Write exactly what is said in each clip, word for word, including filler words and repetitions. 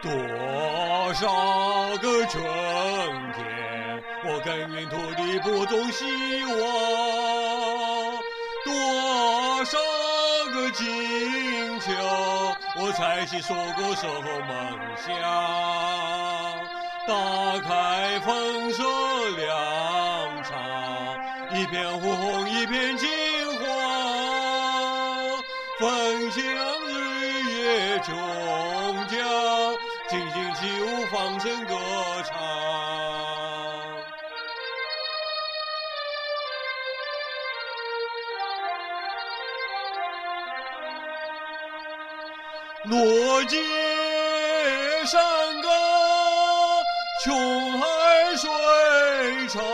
多少个春天，我耕耘土地播种希望；多少个金秋，我采集硕果守候梦想。打开丰收粮场，一片红红一片金黄，分享日月琼浆，尽情起舞放声歌唱。落叶山岗，穷海水长，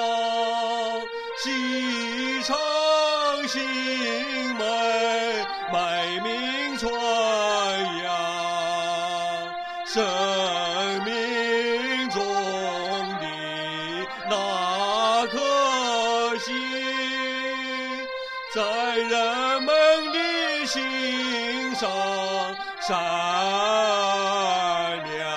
细唱新美，卖名传扬，生命中的那颗心，在人们的心上闪亮。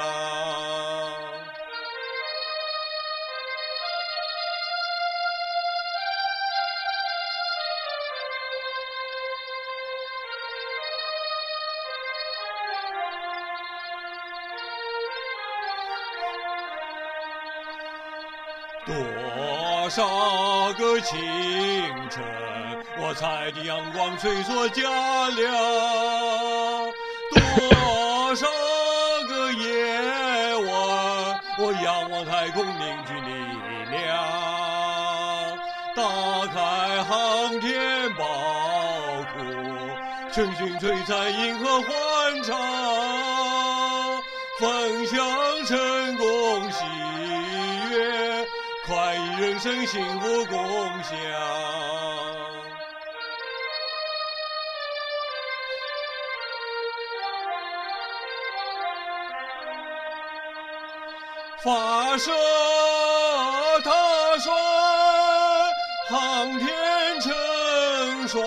多少个清晨，我采集阳光吹拂家粮；多少个夜晚，我仰望太空凝聚力量。打开航天宝库，群星璀璨，银河欢唱，分享成功喜悦，快意人生幸福共享。发射踏船，航天成双，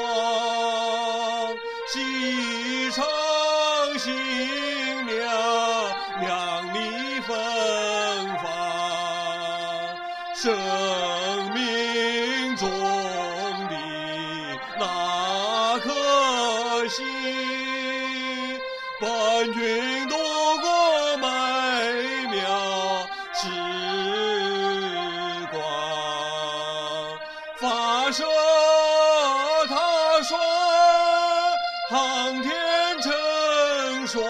喜唱新娘，亮丽芬芳，生命中的那颗心，伴君度过美妙时光。发射踏船，航天成双，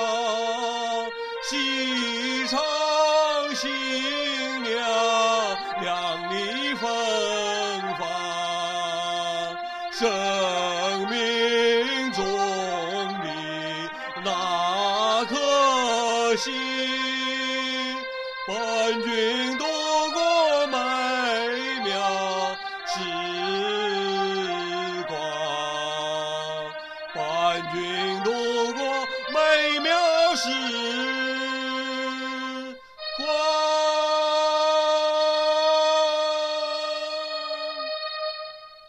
喜唱新娘，亮丽芬芳，生命中的那颗心，伴君度过美妙时光，伴君度过美妙时光。